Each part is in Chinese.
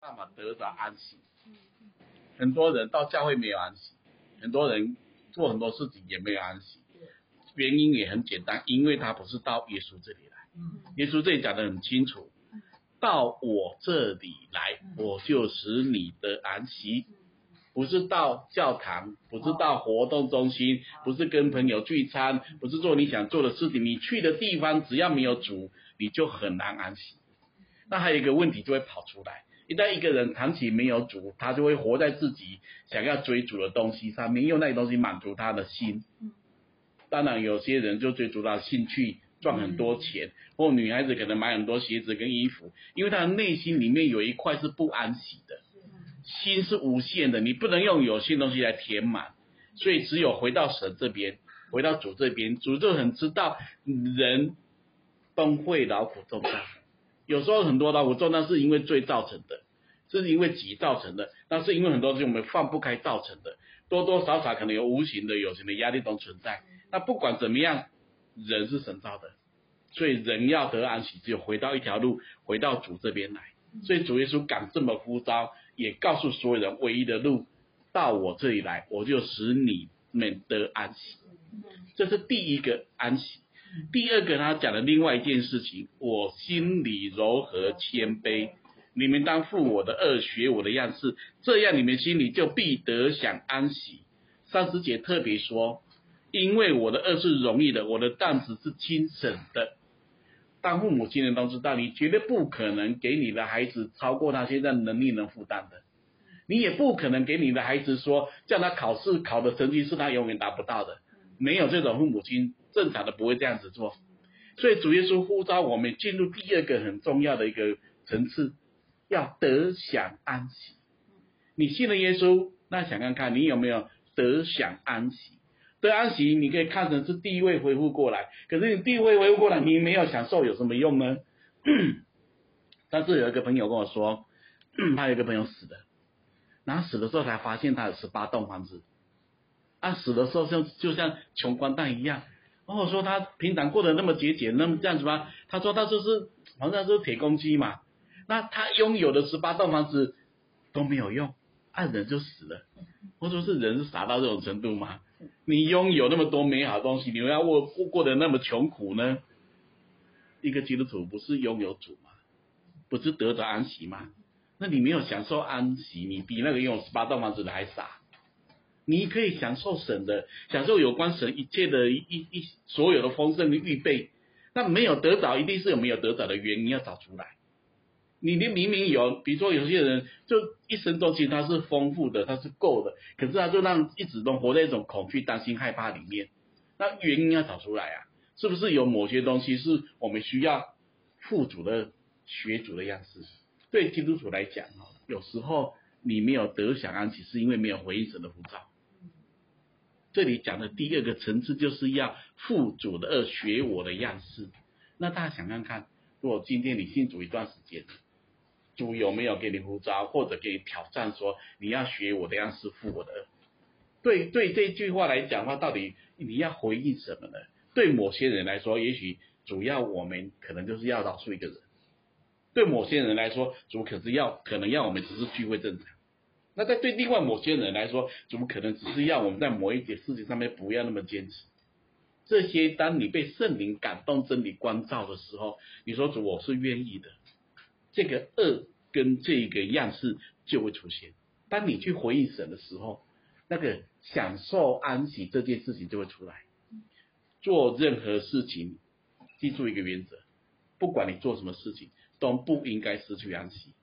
办法得着安息。很多人到教会没有安息，很多人做很多事情也没有安息，原因也很简单，因为他不是到耶稣这里来。耶稣这里讲得很清楚，到我这里来，我就使你得安息。不是到教堂，不是到活动中心，不是跟朋友聚餐，不是做你想做的事情，你去的地方只要没有主，你就很难安息。那还有一个问题就会跑出来，一旦一个人长期没有主，他就会活在自己想要追逐的东西上面，用那些东西满足他的心。当然有些人就追逐他的兴趣，赚很多钱，或女孩子可能买很多鞋子跟衣服，因为他的内心里面有一块是不安息的。心是无限的，你不能用有限东西来填满，所以只有回到神这边，回到主这边，主就很知道人都会劳苦重担，有时候很多劳苦重担是因为罪造成的，是因为己造成的，那是因为很多东西我们放不开造成的，多多少少可能有无形的有形的压力都存在。那不管怎么样，人是神造的，所以人要得安息，只有回到一条路，回到主这边来。所以主耶稣敢这么呼召，也告诉所有人唯一的路，到我这里来，我就使你们得安息。这是第一个安息。第二个他讲的另外一件事情，我心里柔和谦卑，你们当负我的恶，学我的样式，这样你们心里就必得享安息。30节特别说，因为我的恶是容易的，我的担子是轻省的。当父母亲的都知道，你绝对不可能给你的孩子超过他现在能力能负担的，你也不可能给你的孩子说叫他考试考的成绩是他永远达不到的，没有这种父母亲正常的不会这样子做。所以主耶稣呼召我们进入第二个很重要的一个层次，要得享安息。你信了耶稣，那想看看你有没有得享安息。得安息你可以看成是地位恢复过来，可是你地位恢复过来，你没有享受有什么用呢？但是有一个朋友跟我说，他有一个朋友死了，然后死的时候才发现他有18栋房子，死的时候就像穷光蛋一样。然后我说他平常过得那么节俭，那么这样子吗？他说他就是好像是铁公鸡嘛，那他拥有的18栋房子都没有用，人就死了。我说是人是傻到这种程度吗？你拥有那么多美好的东西，你要过得那么穷苦呢？一个基督徒不是拥有主吗？不是得着安息吗？那你没有享受安息，你比那个拥有18栋房子的还傻。你可以享受神的，享受有关神一切的所有的丰盛的预备。那没有得着，一定是有没有得着的原因要找出来。你明明有，比如说有些人就一生中其实他是丰富的，他是够的，可是他就一直都活在一种恐惧、担心、害怕里面。那原因要找出来啊，是不是有某些东西是我们需要富足的、学足的样式？对基督徒来讲，有时候你没有得享安息，是因为没有回应神的呼召。这里讲的第二个层次就是要富足的恶，学我的样式。那大家想看看，如果今天你信主一段时间，主有没有给你呼召，或者给你挑战说你要学我的样式，负我的恶？对这句话来讲的话，到底你要回应什么呢？对某些人来说，也许主要我们可能就是要饶恕一个人；对某些人来说，主可能要我们只是聚会正常。那对另外某些人来说，主可能只是要我们在某一件事情上面不要那么坚持。这些当你被圣灵感动、真理光照的时候，你说主我是愿意的，这个恶跟这个样式就会出现。当你去回应神的时候，那个享受安息这件事情就会出来。做任何事情，记住一个原则，不管你做什么事情，都不应该失去安息。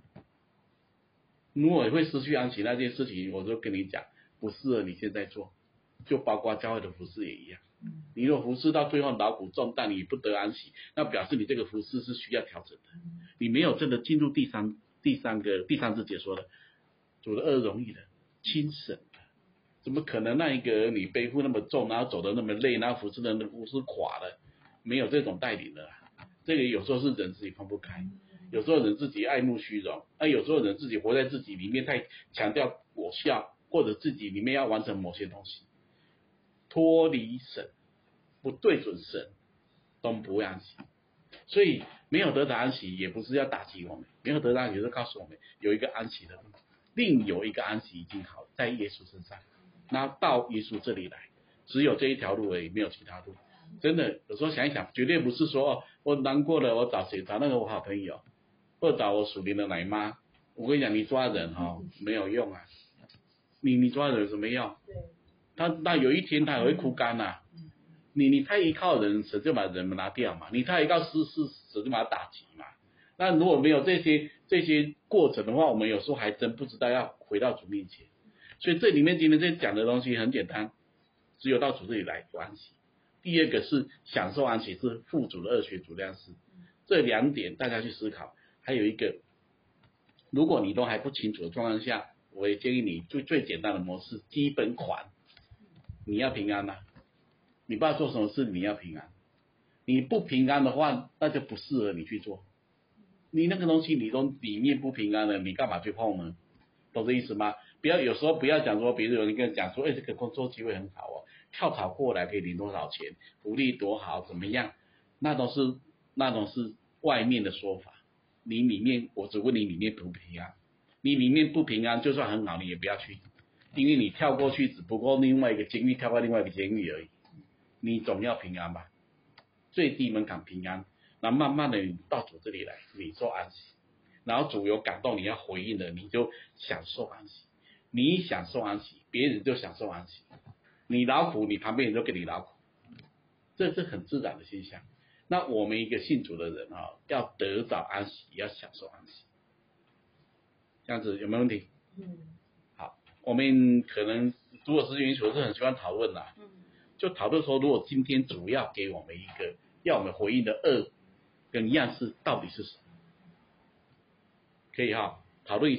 如果会失去安息那件事情，我就跟你讲，不适合你现在做，就包括教会的服事也一样。你如果服事到最后劳苦重担，你不得安息，那表示你这个服事是需要调整的。你没有真的进入第三节解说的，主的恶容易的，轻省的，怎么可能让一个你背负那么重，然后走得那么累，然后服事的那服事垮了？没有这种带领的。这个有时候是人自己放不开，有时候人自己爱慕虚荣，有时候人自己活在自己里面太强调果效，或者自己里面要完成某些东西，脱离神，不对准神，都不会安息。 所以没有得到安息，也不是要打击我们，没有得到安息是告诉我们有一个安息的路，另有一个安息已经好，在耶稣身上，那到耶稣这里来，只有这一条路而已，没有其他路。真的，有时候想一想，绝对不是说我难过了，我找谁？找那个我好朋友，或者找我属灵的奶妈。我跟你讲，你抓人没有用啊，你抓人有什么用？他有一天他也会枯干啊。你太依靠人，神就把人拿掉嘛；你太依靠事，神就把他打击嘛。那如果没有这些过程的话，我们有时候还真不知道要回到主面前。所以这里面今天这讲的东西很简单，只有到主这里来有安息。第二个是享受安息，是父主的二学主量式。这两点大家去思考。还有一个，如果你都还不清楚的状况下，我也建议你最简单的模式，基本款，你要平安啊。你不知道做什么事，你要平安。你不平安的话，那就不适合你去做。你那个东西你都里面不平安了，你干嘛去碰呢？懂这意思吗？有时候不要讲说，比如有人跟你讲说，这个工作机会很好跳槽过来可以领多少钱，福利多好，怎么样？那种是外面的说法。你里面，我只问你里面不平安。你里面不平安，就算很好，你也不要去，因为你跳过去只不过另外一个监狱跳过另外一个监狱而已。你总要平安吧，最低门槛平安，然后慢慢的到主这里来，你做安息，然后主有感动你要回应的，你就享受安息。你享受安息，别人就享受安息。你劳苦，你旁边人就跟你劳苦，这是很自然的现象。那我们一个信主的人要得着安息，要享受安息，这样子有没有问题？好，我们可能如果是允许，我是很喜欢讨论啦。就讨论说，如果今天主要给我们一个要我们回应的恶跟样式到底是什么？可以讨论一下。